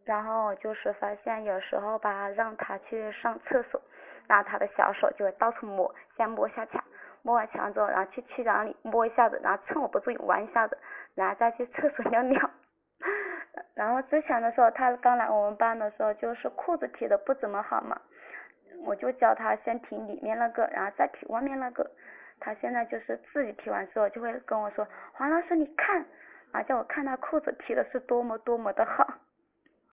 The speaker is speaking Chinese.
然后就是发现有时候吧，让他去上厕所，然后他的小手就会到处摸，先摸下墙，摸完墙之后，然后去区长里摸一下子，然后趁我不注意玩一下子，然后再去厕所尿尿。然后之前的时候，他刚来我们班的时候，就是裤子提的不怎么好嘛，我就教他先提里面那个，然后再提外面那个。他现在就是自己提完之后就会跟我说，黄老师你看，然后叫我看他裤子提的是多么多么的好。